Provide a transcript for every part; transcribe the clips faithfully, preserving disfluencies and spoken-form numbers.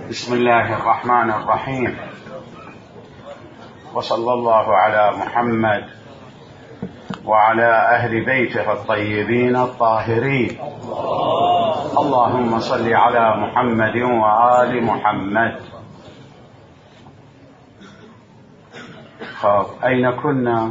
بسم الله الرحمن الرحيم، وصلى الله على محمد وعلى أهل بيته الطيبين الطاهرين. اللهم صل على محمد وآل محمد. خب، أين كنا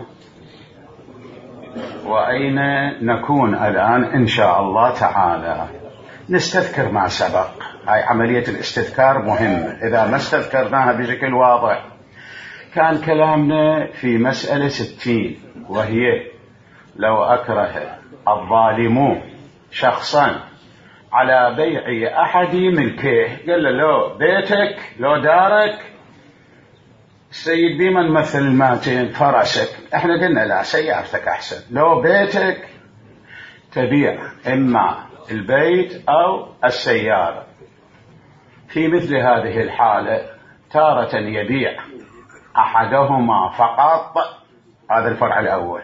وأين نكون الآن؟ إن شاء الله تعالى نستذكر ما سبق. هاي عملية الاستذكار مهمة، إذا ما استذكرناها بشكل واضح. كان كلامنا في مسألة ستين، وهي لو أكره الظالمون شخصا على بيع أحد ملكه، قال له لو بيتك لو دارك السيد بمن مثل الماتين فرسك، احنا قلنا لا، سيارتك أحسن. لو بيتك تبيع إما البيت أو السيارة. في مثل هذه الحالة تارة يبيع أحدهما فقط، هذا الفرع الأول.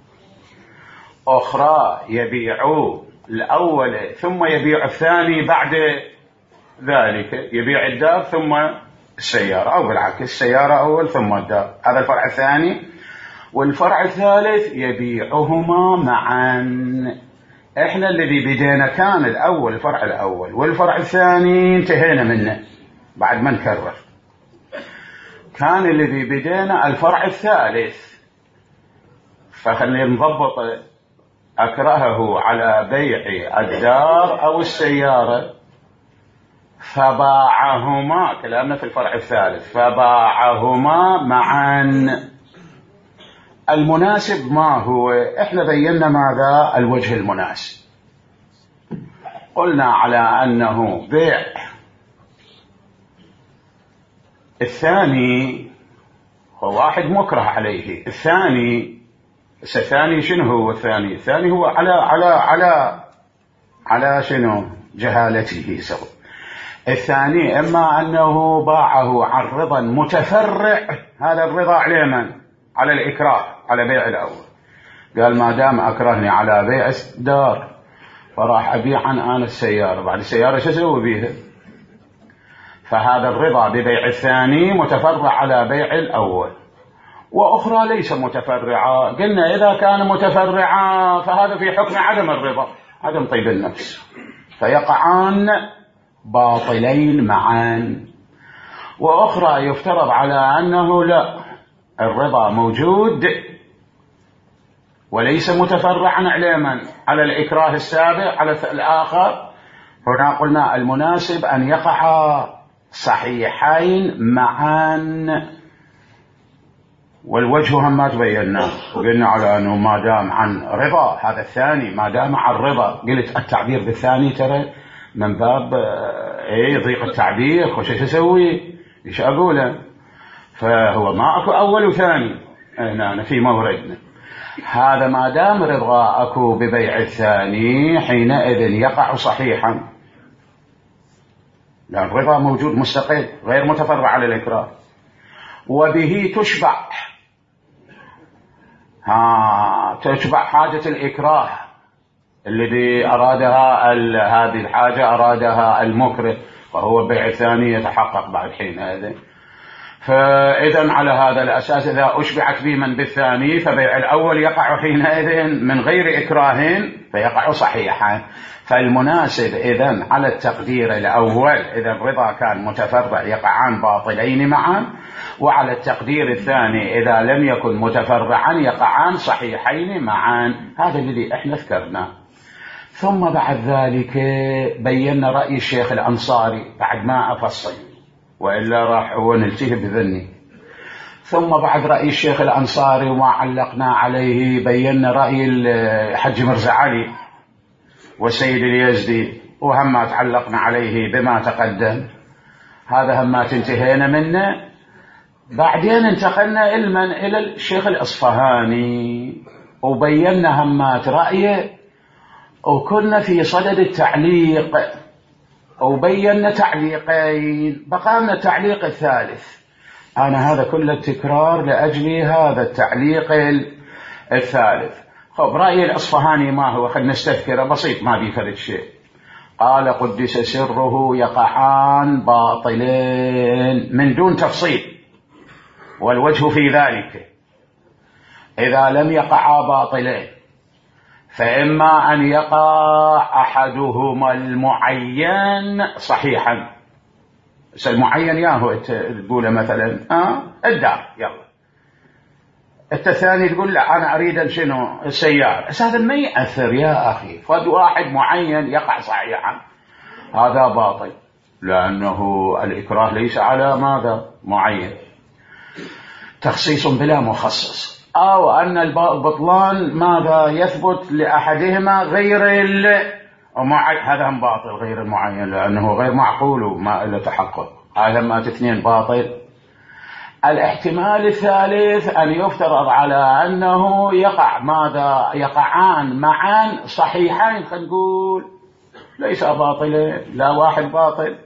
أخرى يبيع الأول ثم يبيع الثاني بعد ذلك، يبيع الدار ثم السيارة، أو بالعكس السيارة أول ثم الدار. هذا الفرع الثاني. والفرع الثالث يبيعهما معا. احنا الذي بدينا كان الأول الفرع الأول، والفرع الثاني انتهينا منه بعد ما نكرر. كان الذي بدينا الفرع الثالث، فخلينا نضبط. أكرهه على بيع الدار أو السيارة فباعهما، كلامنا في الفرع الثالث، فباعهما معا. المناسب ما هو؟ احنا بينا ماذا الوجه المناسب. قلنا على أنه بيع الثاني هو واحد مكره عليه. الثاني الثاني شنو هو؟ الثاني الثاني هو على على على على شنو؟ جهالته سوى. الثاني إما أنه باعه عن رضا متفرع، هذا الرضا على من؟ على الإكراه، على بيع الأول. قال ما دام أكرهني على بيع الدار فراح أبيع عن أنا السيارة، بعد السيارة شو أسوي بيها؟ فهذا الرضا ببيع الثاني متفرع على بيع الأول. وأخرى ليس متفرعة، قلنا إذا كان متفرعا فهذا في حكم عدم الرضا، عدم طيب النفس، فيقعان باطلين معا. وأخرى يفترض على أنه لا، الرضا موجود وليس متفرعا على من؟ على الإكراه السابق على الآخر. هنا قلنا المناسب أن يقع صحيحين معا. والوجه هم ما تبيناه، وقلنا على أنه ما دام عن رضا، هذا الثاني ما دام عن رضا. قلت التعبير بالثاني ترى من باب ايه ضيق التعبير، وش تسوي؟ ايش اقوله؟ فهو ما اكو اول وثاني هنا في موردنا. هذا ما دام رضاك ببيع الثاني حينئذ يقع صحيحا، لأن الرضا موجود مستقل غير متفرع على الإكراه. وبه تشبع ها تشبع حاجة الإكراه الذي أرادها، هذه الحاجة أرادها المكره، وهو بيع الثاني يتحقق بعد حين هذا. فإذا على هذا الأساس إذا أشبعت بمن بالثاني فبيع الأول يقع حينئذ من غير إكراه فيقع صحيحا. فالمناسب إذن على التقدير الأول إذا الرضا كان متفرع يقعان باطلين معا، وعلى التقدير الثاني إذا لم يكن متفرعا يقعان صحيحين معا. هذا الذي احنا ذكرناه. ثم بعد ذلك بينا رأي الشيخ الأنصاري بعد ما أفصل، وإلا راح هو نلتهي بذني. ثم بعد رأي الشيخ الأنصاري وما علقنا عليه بينا رأي الحج مرزا علي والسيد اليزدي، وهم تعلقنا عليه بما تقدم. هذا هم انتهينا منه. بعدين انتقلنا إلمن إلى الشيخ الأصفهاني وبينا همات رأيه، وكنا في صدد التعليق وبينا تعليقين، بقامنا التعليق الثالث. أنا هذا كله التكرار لأجل هذا التعليق الثالث. خب، رأي الأصفهاني ما هو؟ خلنا نستذكره بسيط، ما بيفرد شيء. قال قدس سره يقعان باطلين من دون تفصيل، والوجه في ذلك إذا لم يقعا باطلين فإما أن يقع أحدهما المعين صحيحا. المعين ياهو تقول مثلا آه الدار، يلا الثاني تقول لا أنا أريد شنو السيارة. هذا ما يأثر يا أخي، فد واحد معين يقع صحيحا هذا باطل، لأنه الإكراه ليس على ماذا معين، تخصيص بلا مخصص، أو أن البطلان ماذا يثبت لأحدهما غير المعين، هذا هم باطل غير المعين لأنه غير معقول وما إلا تحقق، هذا ما اثنين باطل. الاحتمال الثالث أن يفترض على أنه يقع ماذا يقعان معا صحيحين، خلينا نقول ليس باطلين، لا واحد باطل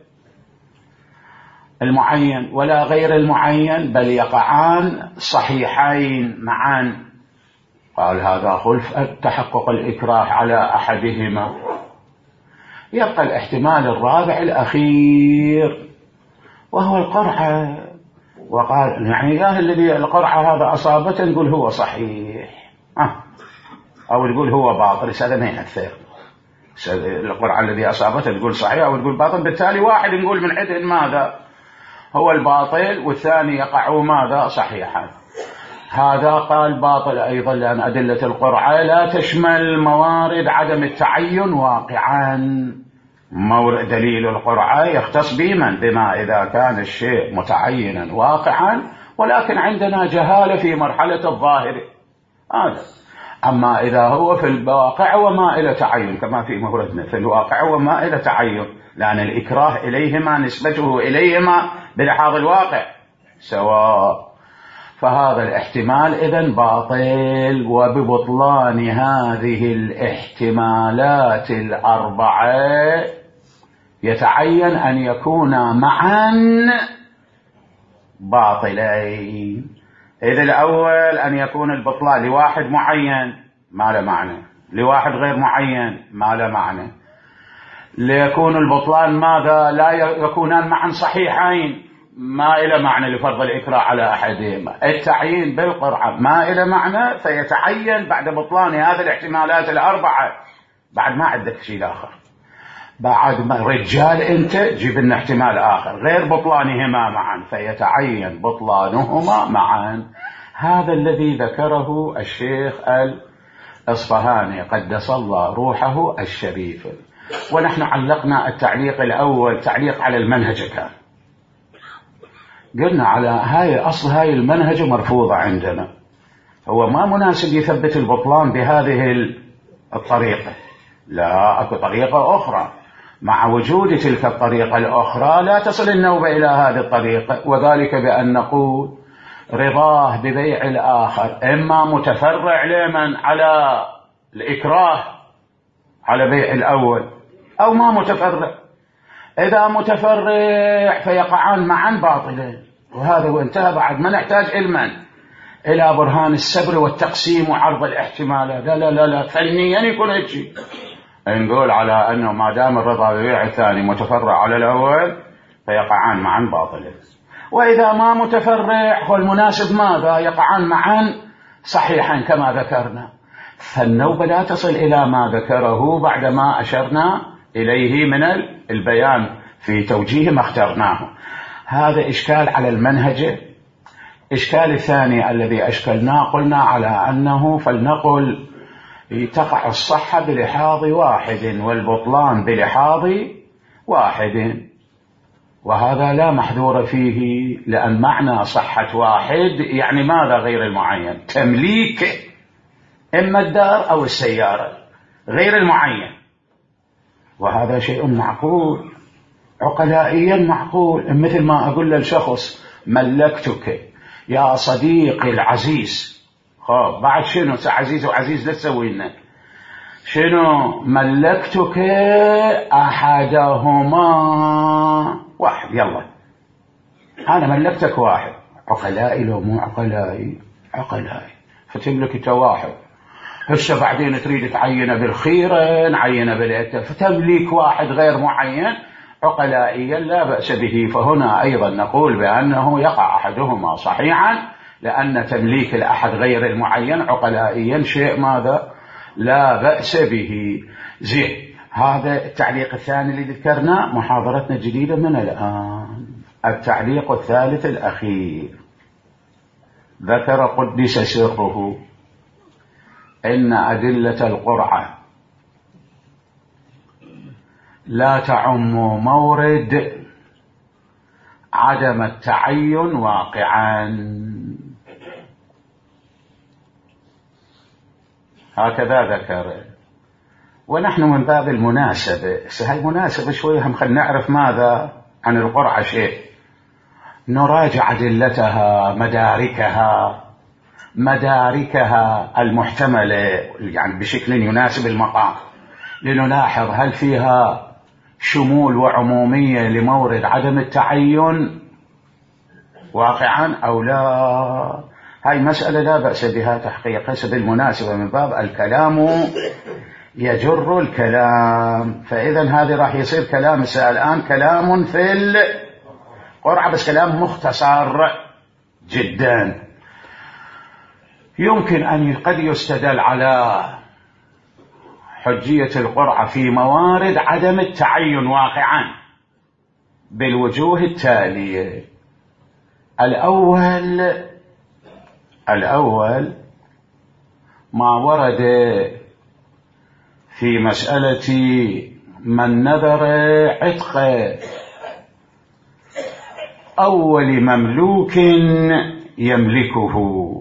المعين ولا غير المعين، بل يقعان صحيحين معا. قال هذا خلف التحقق الإكراه على أحدهما. يبقى الاحتمال الرابع الأخير وهو القرعة. وقال يعني يا الذي القرعة هذا أصابته نقول هو صحيح أه. أو نقول هو باطل، هذا ما يأثر. القرعة الذي أصابته تقول صحيح أو تقول باطل، بالتالي واحد نقول من عندهم ماذا هو الباطل والثاني يقع ماذا صحيحا. هذا قال باطل أيضا لأن أدلة القرعة لا تشمل موارد عدم التعين واقعا. مورد دليل القرعة يختص بمن بما إذا كان الشيء متعينا واقعا، ولكن عندنا جهالة في مرحلة الظاهر هذا. أما إذا هو في الواقع وما إلى تعين كما في موردنا في الواقع وما إلى تعين، لأن الإكراه إليهما نسبته إليهما بلحاظ الواقع سواء. فهذا الاحتمال إذن باطل. وببطلان هذه الاحتمالات الأربعة يتعين أن يكونا معا باطلين. إذا الأول أن يكون البطلان لواحد معين ما له معنى، لواحد غير معين ما له معنى. ليكون البطلان ماذا لا يكونان معا صحيحين ما إلى معنى لفرض الإكراه على أحدهما. التعيين بالقرعة ما إلى معنى، فيتعين بعد بطلان هذه الاحتمالات الأربعة. بعد ما عندك شيء آخر، بعد ما رجال أنت جيب لنا احتمال آخر غير بطلانهما معا، فيتعين بطلانهما معا. هذا الذي ذكره الشيخ الأصفهاني قدس الله روحه الشريف. ونحن علقنا التعليق الأول تعليق على المنهج، كان قلنا على هاي أصل هاي المنهج مرفوضة عندنا، هو ما مناسب يثبت البطلان بهذه الطريقة، لا أكو طريقة أخرى. مع وجود تلك الطريقة الأخرى لا تصل النوبة إلى هذه الطريقة، وذلك بأن نقول رضاه ببيع الآخر إما متفرع لمن على الإكراه على بيع الأول أو ما متفرع. إذا متفرع فيقعان معا باطلين، وهذا وانتهى. بعد ما نحتاج علما إلى برهان السبر والتقسيم وعرض الاحتمالات، لا لا لا, لا. فنيا يكون هيك نقول على أنه ما دام الرضا ببيع الثاني متفرع على الأول فيقعان معا باطلين. وإذا ما متفرع هو المناسب ماذا يقعان معا صحيحا كما ذكرنا. فالنوبة لا تصل إلى ما ذكره بعدما أشرنا إليه من البيان في توجيه ما اخترناه. هذا إشكال على المنهج. إشكال الثاني الذي أشكلناه قلنا على أنه فلنقل تقع الصحة بلحاظ واحد والبطلان بلحاظ واحد، وهذا لا محذور فيه، لأن معنى صحة واحد يعني ماذا غير المعين؟ تمليك إما الدار أو السيارة غير المعين، وهذا شيء معقول عقلائيا معقول. مثل ما أقول للشخص ملكتك يا صديقي العزيز، خب بعد شنو عزيز وعزيز لا تسوي لنا شنو؟ ملكتك أحدهما واحد، يلا أنا ملكتك واحد. عقلائي لو مو عقلائي؟ عقلائي. فتملك واحد هسه بعدين تريد تعينه بالخيرة، نعينه بالإتفاق، فتمليك واحد غير معين عقلائيا لا بأس به. فهنا أيضا نقول بأنه يقع أحدهما صحيحا، لأن تمليك الأحد غير المعين عقلائيا شيء ماذا لا بأس به. زين، هذا التعليق الثاني اللي ذكرناه. محاضرتنا الجديدة من الآن التعليق الثالث الأخير. ذكر قدس سره إن أدلة القرعة لا تعم مورد عدم التعين واقعا. هكذا ذكر. ونحن من باب المناسبة، هاي مناسبة شوية، هم خلينا نعرف ماذا عن القرعة شيء، نراجع أدلتها، مداركها مداركها المحتملة يعني بشكل يناسب المقام، لنلاحظ هل فيها شمول وعمومية لمورد عدم التعين واقعا أو لا. هاي مسألة لا بأس بها تحقيقها بالمناسبة من باب الكلام يجر الكلام. فإذا هذا راح يصير كلام الآن كلام في القرعة، بس كلام مختصر جدا. يمكن أن قد يستدل على حجية القرعة في موارد عدم التعين واقعا بالوجوه التالية. الأول الأول ما ورد في مسألة من نذر عتق أول مملوك يملكه،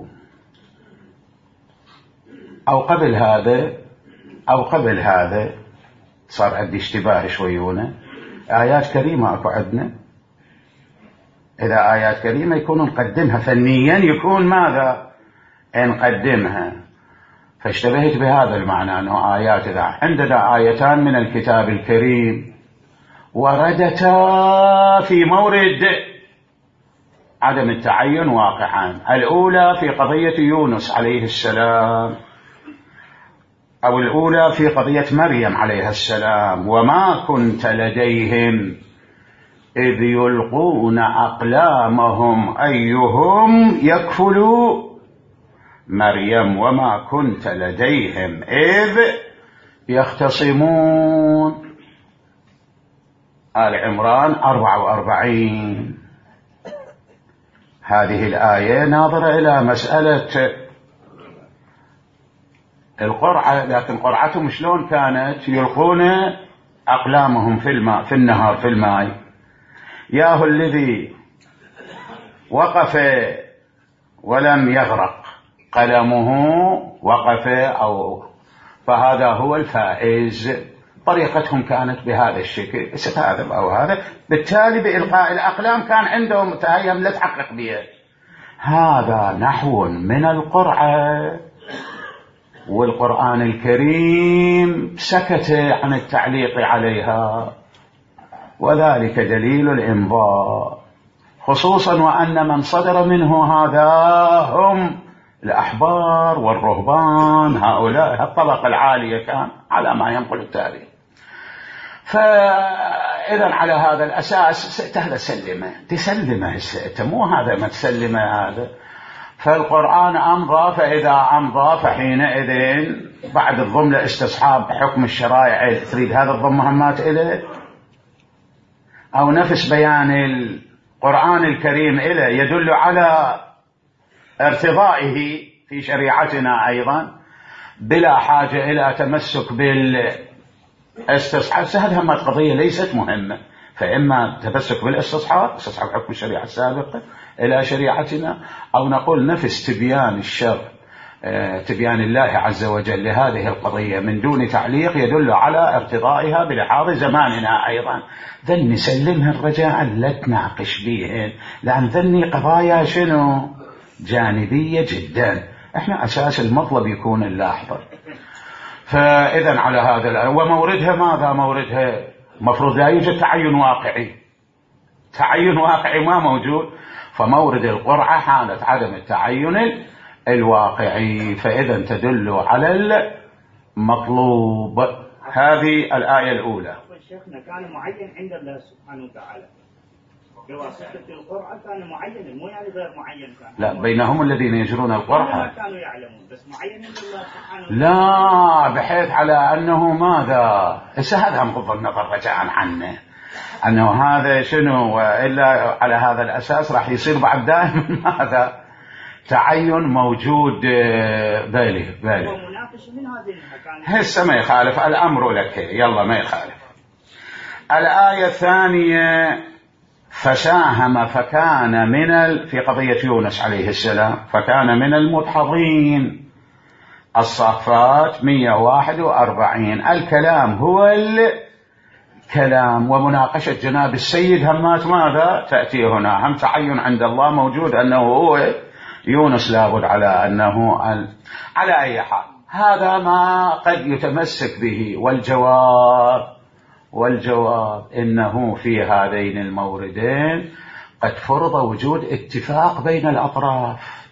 أو قبل هذا أو قبل هذا صار عندي اشتباه شويونه. آيات كريمة أكو عندنا، إذا آيات كريمة يكون نقدمها فنيا، يكون ماذا نقدمها. فاشتبهت بهذا المعنى أنه آيات، إذا عندنا آيتان من الكتاب الكريم وردتا في مورد عدم التعين واقعا. الأولى في قضية يونس عليه السلام، أو الأولى في قضية مريم عليها السلام، وما كنت لديهم إذ يلقون أقلامهم أيهم يكفل مريم وما كنت لديهم إذ يختصمون. آل عمران أربعة وأربعين. هذه الآية ناظرة إلى مسألة القرعة، لكن قرعتهم شلون كانت؟ يلقون أقلامهم في الماء، في النهر، في الماء. ياهو الذي وقف ولم يغرق قلمه وقف، أو فهذا هو الفائز. طريقتهم كانت بهذا الشكل، هذا أو هذا، بالتالي بإلقاء الأقلام كان عندهم تهيم لا تحقق بها. هذا نحو من القرعة، والقرآن الكريم سكت عن التعليق عليها، وذلك دليل الإنظار، خصوصا وأن من صدر منه هذا هم الأحبار والرهبان، هؤلاء الطبقة العالية كان على ما ينقل التاريخ. فإذا على هذا الأساس هذا سلمه تسلمه السئة، مو هذا ما تسلمه هذا. فالقرآن أمضى، فإذا أمضى فحينئذ بعد الضم لاستصحاب حكم الشرائع تريد هذا الضم مهمات إليه، أو نفس بيان القرآن الكريم إليه يدل على ارتضائه في شريعتنا أيضا بلا حاجة إلى تمسك بالاستصحاب. هذه هم القضية ليست مهمة، فإما تمسك بالاستصحاب، استصحاب حكم الشريعة السابقة إلى شريعتنا، أو نقول نفس تبيان الشر، تبيان الله عز وجل لهذه القضية من دون تعليق يدل على ارتضائها بلحاظ زماننا أيضا. ذني سلمها رجاء لا تناقش بيهن، لأن ذني قضايا شنو جانبية جدا، احنا أساس المطلب يكون اللاحظة. فإذا على هذا، وموردها ماذا؟ موردها مفروض لا يوجد تعين واقعي، تعين واقعي ما موجود. فمورد القرعة حالة عدم التعين الواقعي، فإذا تدل على المطلوب. هذه الآية الأولى. شيخنا كان معين عند الله سبحانه وتعالى بواسطة القرعة، كان معين مو يعني غير معين كان. لا، بينهم الذين يجرون القرعة ما كانوا يعلمون، بس معين عند الله سبحانه وتعالى. لا، بحيث على أنه ماذا هسه هذا مغض النظر رجاء عنه، أنه هذا شنو، وإلا على هذا الأساس راح يصير بعد دائما ماذا تعين موجود بالي بالي. ومناقش من هذه المكان هسه ما يخالف الأمر لك، يلا ما يخالف. الآية الثانية فساهم فكان من ال... في قضية يونس عليه السلام فكان من المدحضين. الصافات مئة وواحد وأربعين. الكلام هو الكلام، ومناقشة جناب السيد همات ماذا تأتي هنا، هم تعين عند الله موجود أنه هو يونس، لابد على أنه ال... على أي حال هذا ما قد يتمسك به. والجواب والجواب إنه في هذين الموردين قد فرض وجود اتفاق بين الأطراف،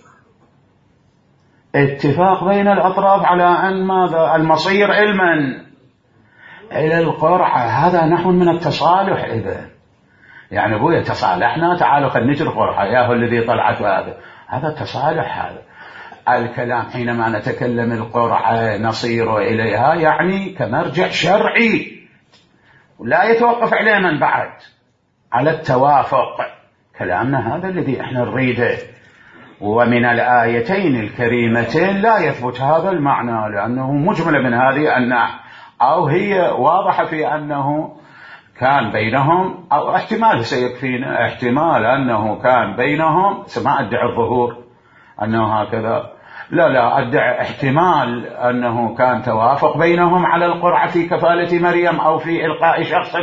اتفاق بين الأطراف على أن ماذا المصير علما إلى القرعة. هذا نحو من التصالح. إذا يعني أبويا تصالحنا، تعالوا خلينا نجري قرعة، ياهو الذي طلعت هذا هذا تصالح. هذا الكلام حينما نتكلم القرعة نصير إليها يعني كمرجع شرعي لا يتوقف عليه من بعد على التوافق. كلامنا هذا الذي احنا نريده. ومن الآيتين الكريمتين لا يثبت هذا المعنى، لأنه مجمل من هذه أن أو هي واضحة في أنه كان بينهم، أو احتمال سيكفينا احتمال أنه كان بينهم، ما أدعي الظهور أنه هكذا، لا لا أدعي احتمال أنه كان توافق بينهم على القرعة في كفالة مريم أو في إلقاء شخص.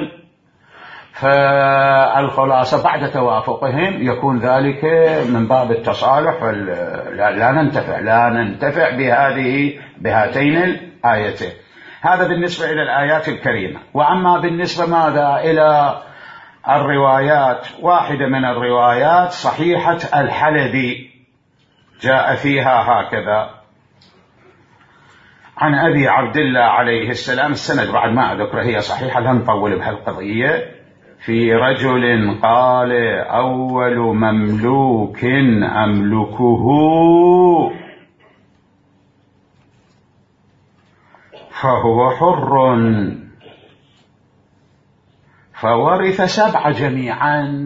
فالخلاصة بعد توافقهم يكون ذلك من باب التصالح. لا, لا ننتفع لا ننتفع بهذه بهاتين الآيتين. هذا بالنسبة إلى الآيات الكريمة. وأما بالنسبة ماذا إلى الروايات، واحدة من الروايات صحيحة الحلبي جاء فيها هكذا عن أبي عبد الله عليه السلام، السند بعد ما أذكر هي صحيحة لا نطول بهالقضية، في رجل قال أول مملوك أملكه فهو حر فورث سبع جميعا.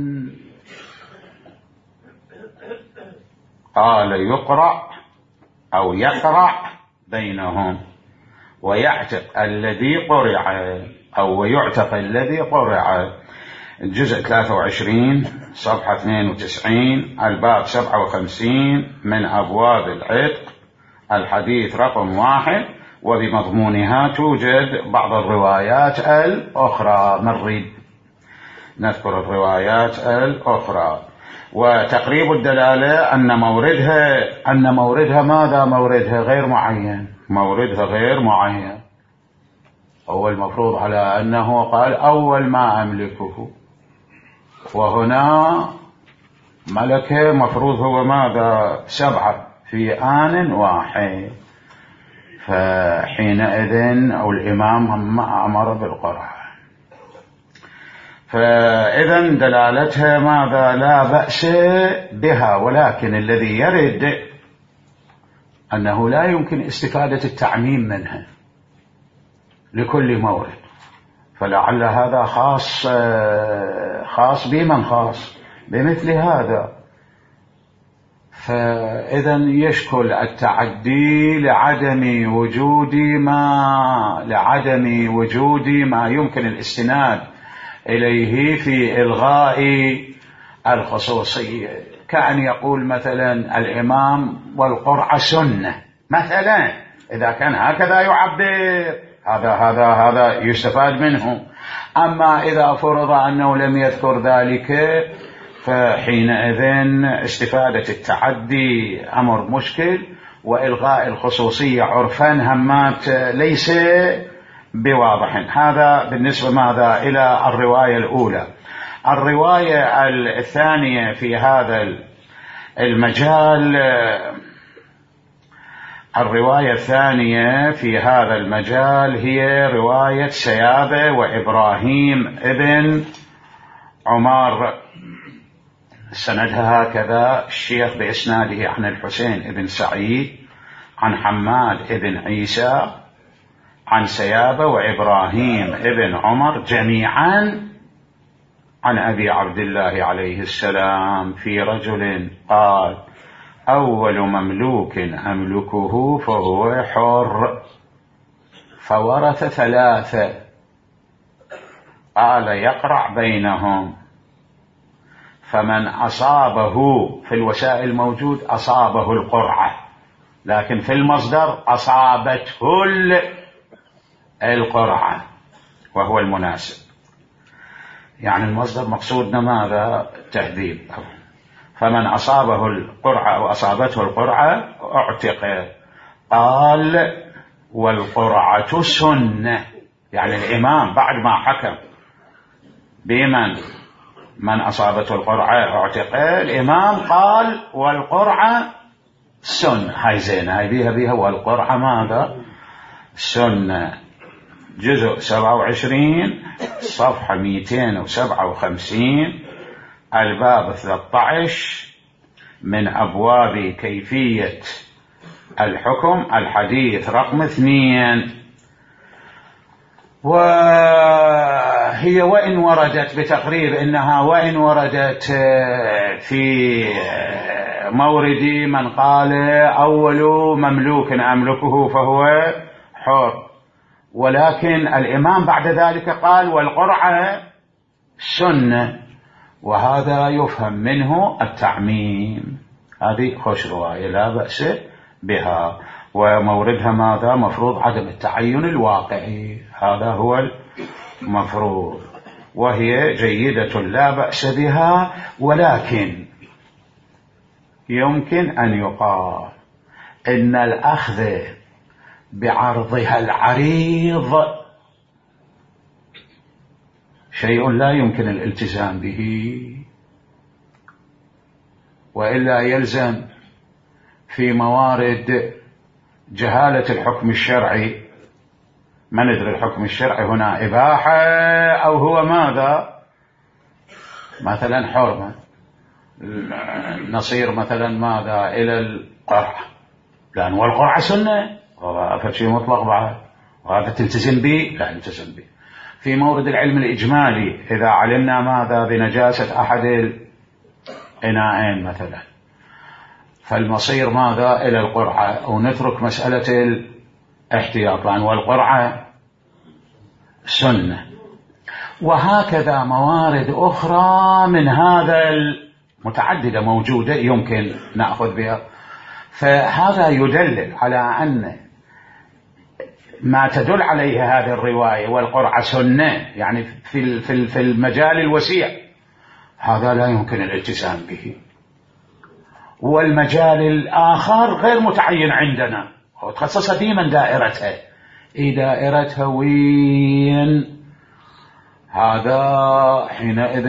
قال يقرأ أو يقرأ بينهم ويعتق الذي قرع أو ويعتق الذي قرع. الجزء ثلاثة وعشرين صفحة اثنين وتسعين الباب سبعة وخمسين من أبواب العتق، الحديث رقم واحد. وبمضمونها توجد بعض الروايات الأخرى، نريد نذكر الروايات الأخرى. وتقريب الدلالة أن موردها أن موردها ماذا موردها غير معين، موردها غير معين. هو المفروض على أنه قال أول ما أملكه، وهنا ملكه مفروض هو ماذا سبعة في آن واحد. فحينئذ أو الإمام أمر بالقرعة. فإذا دلالتها ماذا لا بأس بها، ولكن الذي يرد أنه لا يمكن استفادة التعميم منها لكل مورد، فلعل هذا خاص خاص بمن خاص بمثل هذا. فإذا يشكل التعدي لعدم وجود ما لعدم وجود ما يمكن الاستناد إليه في إلغاء الخصوصية، كأن يقول مثلا الإمام والقرعة سنة مثلا، إذا كان هكذا يعبر هذا هذا هذا يستفاد منه. أما إذا فرض أنه لم يذكر ذلك فحينئذ استفادة التعدي أمر مشكل، وإلغاء الخصوصية عرفا همات ليس بواضح. هذا بالنسبة ماذا إلى الرواية الأولى. الرواية الثانية في هذا المجال الرواية الثانية في هذا المجال هي رواية سيابة وإبراهيم ابن عمر، سندها هكذا: الشيخ بإسناده عن الحسين ابن سعيد عن حماد ابن عيسى عن سيابة وإبراهيم ابن عمر جميعا عن أبي عبد الله عليه السلام في رجل قال: أول مملوك أملكه فهو حر، فورث ثلاثة، قال: يقرع بينهم، فمن أصابه في الوسائل موجود أصابه القرعة، لكن في المصدر أصابته القرعة وهو المناسب، يعني المصدر مقصودنا ماذا؟ تهذيب. فمن أصابه القرعة أو أصابته القرعة اعتق. قال: والقرعة سنة، يعني الإمام بعد ما حكم بمن من أصابته القرعة اعتق، الإمام قال: والقرعة سنة. هاي زينة، هاي بيها بيها والقرعة ماذا؟ سنة. جزء سبعة وعشرين صفحة مئتين وسبعة وخمسين، الباب ثلاثة عشر من أبواب كيفية الحكم، الحديث رقم اثنين. وهي وإن وردت بتقريب إنها وإن وردت في مورد من قال: أول مملوك أملكه فهو حر، ولكن الإمام بعد ذلك قال: والقرعة سنة، وهذا يفهم منه التعميم. هذه خوش رواية لا بأس بها، وموردها ماذا؟ مفروض عدم التعين الواقعي، هذا هو المفروض، وهي جيدة لا بأس بها، ولكن يمكن أن يقال إن الأخذ بعرضها العريض شيء لا يمكن الالتزام به، وإلا يلزم في موارد جهالة الحكم الشرعي، ما ندري الحكم الشرعي هنا إباحة أو هو ماذا؟ مثلا حرمة، نصير مثلا ماذا إلى القرعة، لأن والقرعة سنة، هذا شيء مطلق بعد، وهذا تلتزم به؟ لا تلتزم به. في مورد العلم الإجمالي إذا علمنا ماذا بنجاسة أحد الإناءين مثلا، فالمصير ماذا؟ إلى القرعة، ونترك مسألة الاحتياط، لأن والقرعة سنة. وهكذا موارد أخرى من هذا المتعددة موجودة يمكن نأخذ بها. فهذا يدلل على أن ما تدل عليه هذه الرواية والقرعة سنة، يعني في في المجال الوسيع هذا لا يمكن الالتزام به. والمجال الآخر غير متعين عندنا، هو تخصص ديما دائرتها، إيه دائرتها وين؟ هذا حينئذ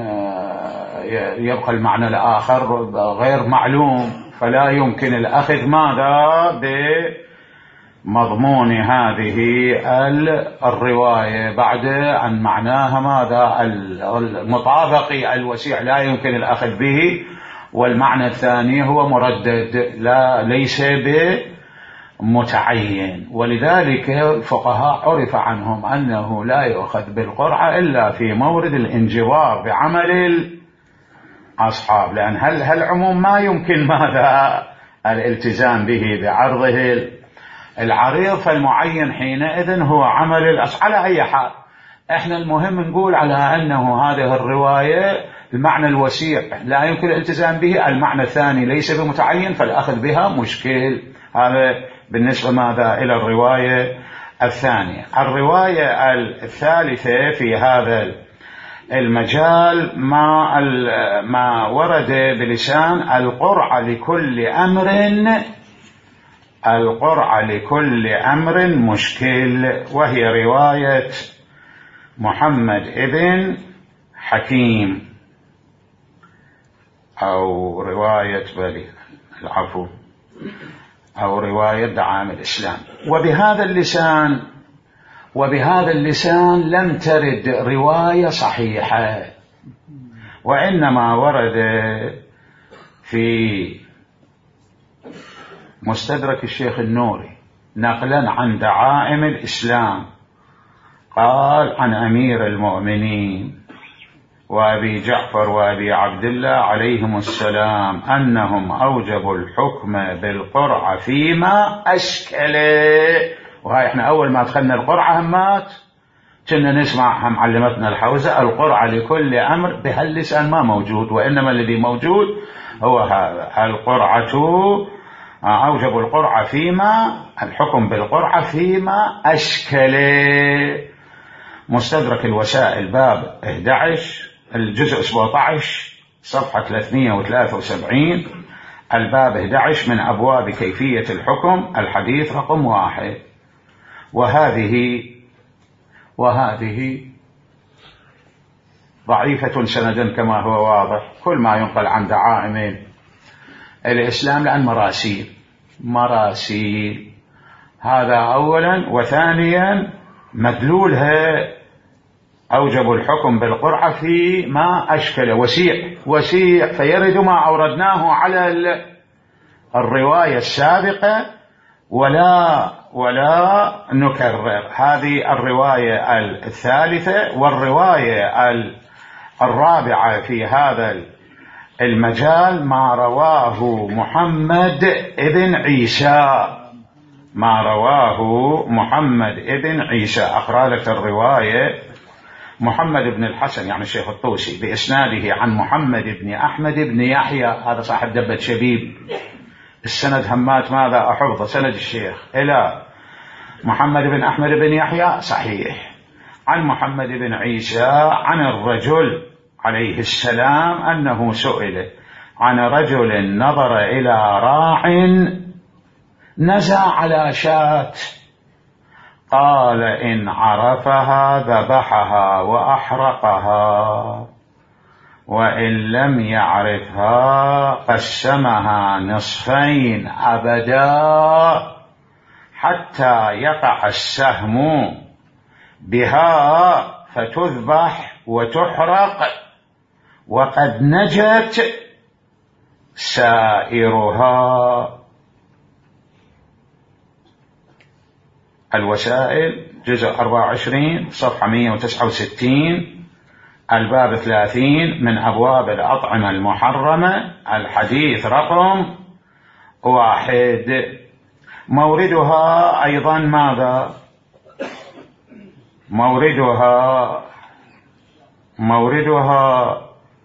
يبقى المعنى الآخر غير معلوم، فلا يمكن الأخذ ماذا بمضمون هذه الرواية بعد أن معناها ماذا؟ المطابق الوسيع لا يمكن الأخذ به، والمعنى الثاني هو مردد لا ليس بمتعين. ولذلك الفقهاء عرف عنهم أنه لا يؤخذ بالقرعة إلا في مورد الانجبار بعمل الأصحاب، لأن هل هالعموم ما يمكن ماذا الالتزام به بعرضه العريض، فالمعين حينئذ هو عمل الأصحاب. على أي حال احنا المهم نقول على أنه هذه الرواية المعنى الوسيع لا يمكن الالتزام به، المعنى الثاني ليس بمتعين، فالأخذ بها مشكل. هذا بالنسبة ماذا إلى الرواية الثانية. الرواية الثالثة في هذا المجال ما ما ورد بلسان القرعة لكل أمر، القرعة لكل أمر مشكل، وهي رواية محمد ابن حكيم أو رواية بلي العفو أو رواية دعائم الإسلام. وبهذا اللسان وبهذا اللسان لم ترد رواية صحيحة، وإنما ورد في مستدرك الشيخ النوري نقلا عن دعائم الإسلام قال عن أمير المؤمنين وأبي جعفر وأبي عبد الله عليهم السلام أنهم أوجبوا الحكم بالقرعة فيما أشكل. وهاي احنا أول ما دخلنا القرعة همات كنا نسمع هم علمتنا الحوزة القرعة لكل أمر، بهاللسان ما موجود، وإنما الذي موجود هو هذا القرعة، أوجبوا القرعة فيما الحكم بالقرعة فيما أشكل. مستدرك الوسائل باب أحد عشر الجزء سبعة عشر صفحة ثلاثمئة وثلاثة وسبعين الباب أحد عشر من أبواب كيفية الحكم الحديث رقم واحد. وهذه وهذه ضعيفة سندا كما هو واضح، كل ما ينقل عن دعائم الإسلام لأن مراسيل مراسيل هذا أولا، وثانيا مدلولها أوجبوا الحكم بالقرعة في ما أشكل وسيع وسيع، فيرد ما أوردناه على الرواية السابقة ولا ولا نكرر. هذه الرواية الثالثة. والرواية الرابعة في هذا المجال ما رواه محمد ابن عيسى ما رواه محمد ابن عيسى أقرأ لك الرواية. محمد بن الحسن يعني الشيخ الطوسي بإسناده عن محمد بن أحمد بن يحيى، هذا صاحب دبة شبيب. السند همات ماذا أحفظ سند الشيخ إلى محمد بن أحمد بن يحيى صحيح، عن محمد بن عيسى عن الرجل عليه السلام أنه سئل عن رجل نظر إلى راع نزع على شاة قال إن عرفها ذبحها وأحرقها، وإن لم يعرفها قسمها نصفين أبدا حتى يقع السهم بها فتذبح وتحرق، وقد نجت سائرها. الوسائل جزء أربعة وعشرين صفحة مئة وتسعة وستين الباب ثلاثين من أبواب الأطعمة المحرمة الحديث رقم واحد. موردها أيضا ماذا؟ موردها موردها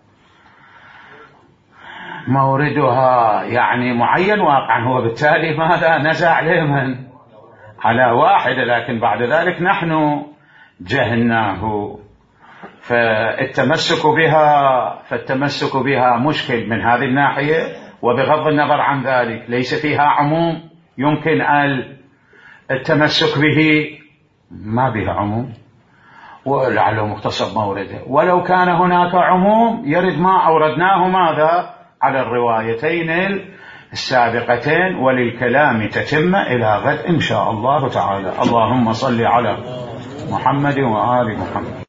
موردها يعني معين واقعا، هو بالتالي ماذا نزع لمن على واحدة، لكن بعد ذلك نحن جهلناه. فالتمسك بها فالتمسك بها مشكل من هذه الناحية، وبغض النظر عن ذلك ليس فيها عموم يمكن التمسك به، ما بها عموم ولعله مختصر مورده. ولو كان هناك عموم يرد ما أوردناه ماذا على الروايتين السابقتين، وللكلام تتم إلى غد إن شاء الله تعالى. اللهم صل على محمد وآل محمد.